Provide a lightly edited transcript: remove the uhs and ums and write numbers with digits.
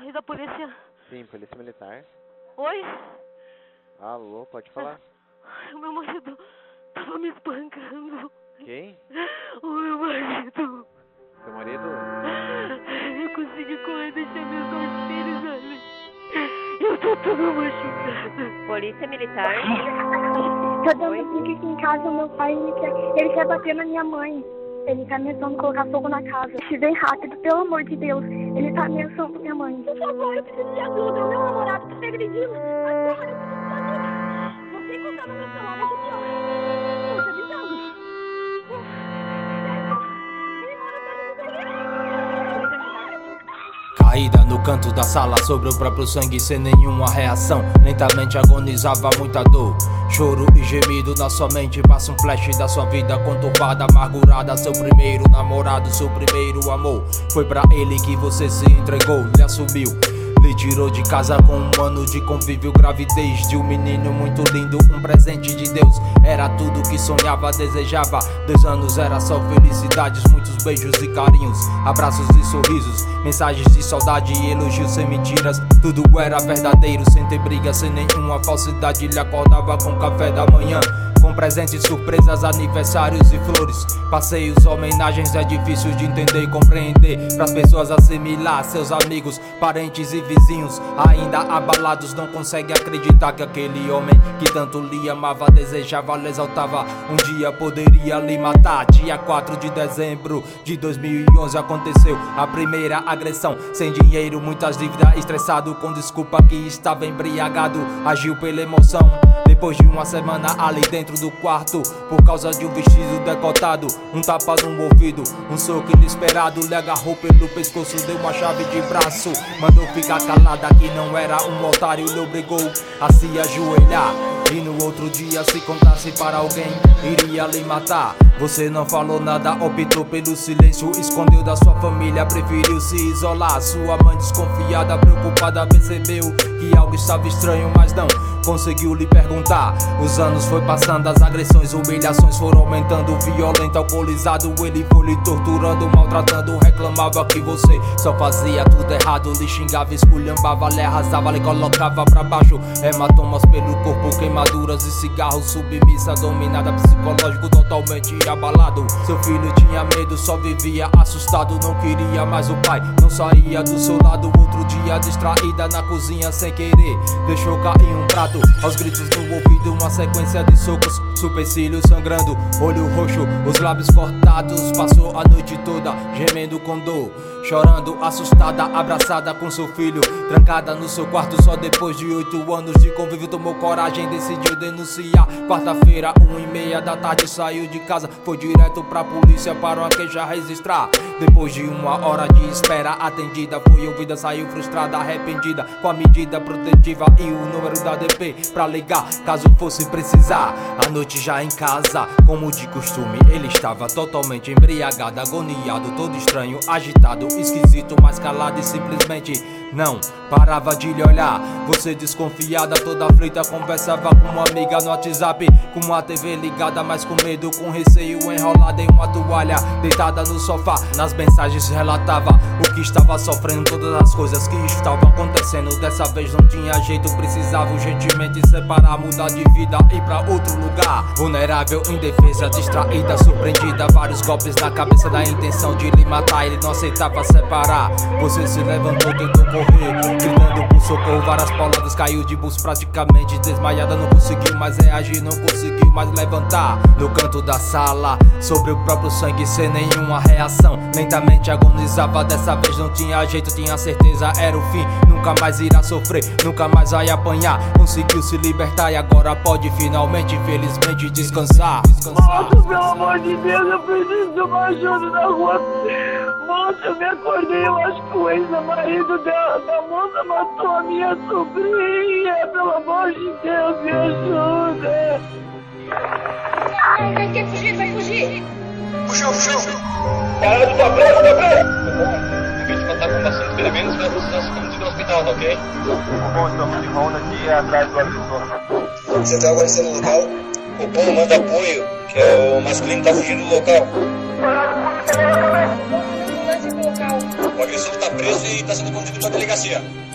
e da polícia? Sim, polícia militar. Oi? Alô, pode falar. O meu marido tava me espancando. Quem? O meu marido. Seu marido? Eu consegui correr, deixei meus 2 filhos ali. Eu tô toda machucada. Polícia militar? Tô dando pique aqui em casa, meu pai, ele quer bater na minha mãe. Ele tá ameaçando colocar fogo na casa. Se vem rápido, pelo amor de Deus. Ele tá ameaçando minha mãe. Por favor, eu preciso de ajuda. Meu namorado tá me agredindo. Agora eu preciso de ajuda. Não tem contar no meu celular, mas aqui, ó. Tô te avisando. Caída no canto da sala, sobre o próprio sangue sem nenhuma reação. Lentamente agonizava muita dor, choro e gemido na sua mente. Passa um flash da sua vida conturbada, amargurada. Seu primeiro namorado, seu primeiro amor. Foi pra ele que você se entregou, lhe assumiu, lhe tirou de casa com 1 ano de convívio. Gravidez de um menino muito lindo, um presente de Deus. Era tudo que sonhava, desejava. 2 anos era só felicidades, muitos beijos e carinhos, abraços e sorrisos, mensagens de saudade e elogios sem mentiras. Tudo era verdadeiro, sem ter briga, sem nenhuma falsidade. Ele acordava com café da manhã, com presentes, surpresas, aniversários e flores. Passeios, homenagens, é difícil de entender e compreender. Pras pessoas assimilar, seus amigos, parentes e vizinhos ainda abalados, não conseguem acreditar que aquele homem que tanto lhe amava, desejava, lhe exaltava, um dia poderia lhe matar. Dia 4 de dezembro de 2011 aconteceu a primeira agressão. Sem dinheiro, muitas dívidas, estressado, com desculpa que estava embriagado, agiu pela emoção. Depois de 1 semana ali dentro do quarto, por causa de um vestido decotado, um tapa no ouvido, um soco inesperado, lhe agarrou pelo pescoço, deu uma chave de braço, mandou ficar calada que não era um otário, lhe obrigou a se ajoelhar. E no outro dia, se contasse para alguém, iria lhe matar. Você não falou nada, optou pelo silêncio, escondeu da sua família, preferiu se isolar. Sua mãe desconfiada, preocupada, percebeu que algo estava estranho, mas não conseguiu lhe perguntar. Os anos foi passando, as agressões, humilhações foram aumentando. Violento, alcoolizado, ele foi lhe torturando, maltratando. Reclamava que você só fazia tudo errado, lhe xingava, esculhambava, lhe arrasava, lhe colocava pra baixo. Hematomas pelo corpo, queimaduras e cigarros, submissa, dominada, psicológico totalmente abalado. Seu filho tinha medo, só vivia assustado, não queria mais o pai, não saía do seu lado. Outro dia, distraída na cozinha sem querer, deixou cair um prato, aos gritos no ouvido, uma sequência de socos, supercílios sangrando, olho roxo, os lábios cortados. Passou a noite toda gemendo com dor, chorando, assustada, abraçada com seu filho, trancada no seu quarto. Só depois de 8 anos de convívio tomou coragem, decidiu denunciar. Quarta-feira, 1h30 da tarde, saiu de casa, foi direto pra polícia para uma queixa registrar. Depois de 1 hora de espera atendida, foi ouvida, saiu frustrada, arrependida, com a medida protetiva e o número da DP pra ligar caso fosse precisar. A noite já em casa, como de costume, ele estava totalmente embriagado, agoniado, todo estranho, agitado, esquisito, mas calado e simplesmente não parava de lhe olhar. Você desconfiada, toda aflita, conversava com uma amiga no WhatsApp, com a TV ligada, mas com medo, com receio, enrolada em uma toalha, deitada no sofá. Nas mensagens relatava o que estava sofrendo, todas as coisas que estavam acontecendo. Dessa vez não tinha jeito, precisava urgentemente separar, mudar de vida, ir pra outro lugar. Vulnerável, indefesa, distraída, surpreendida, vários golpes na cabeça da intenção de lhe matar. Ele não aceitava separar. Você se levantou, tentou correr, gritando por socorro, várias pauladas, caiu de buço praticamente desmaiada, não conseguiu mais reagir, não conseguiu mais levantar. No canto da sala, sobre o próprio sangue sem nenhuma reação, lentamente agonizava. Dessa vez não tinha jeito, tinha certeza, era o fim. Nunca mais irá sofrer, nunca mais vai apanhar. Conseguiu se libertar e agora pode finalmente, infelizmente, descansar. Moço, pelo amor de Deus, eu preciso de uma ajuda na rua. Moço, eu me acordei, eu acho que o ex-marido da moça matou a minha sobrinha. Pelo amor de Deus, me ajuda. Ai, quer fugir, vai fugir. Puxou. Caralho, tá preso. Em vez de contar com bastante ferimentos, vai precisar se conduzir no hospital, tá ok? Bom, estamos de ronda aqui atrás do agressor. Você tá aguardando no local? O povo manda apoio, que é o masculino tá fugindo do local. Ambulância pro local. O agressor está preso e está sendo conduzido para a delegacia.